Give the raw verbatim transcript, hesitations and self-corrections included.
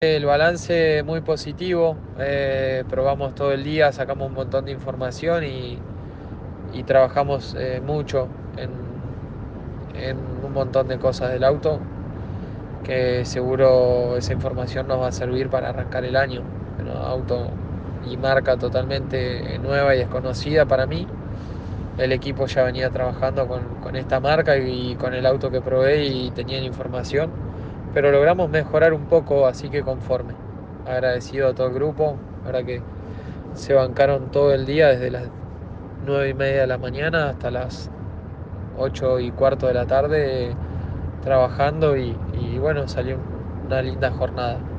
El balance muy positivo, eh, probamos todo el día, sacamos un montón de información y, y trabajamos eh, mucho en, en un montón de cosas del auto, que seguro esa información nos va a servir para arrancar el año. Bueno, auto y marca totalmente nueva y desconocida para mí. El equipo ya venía trabajando con, con esta marca y, y con el auto que probé y tenían información, pero logramos mejorar un poco, así que conforme. Agradecido a todo el grupo, ahora que se bancaron todo el día desde las nueve y media de la mañana hasta las ocho y cuarto de la tarde trabajando y, y bueno, salió una linda jornada.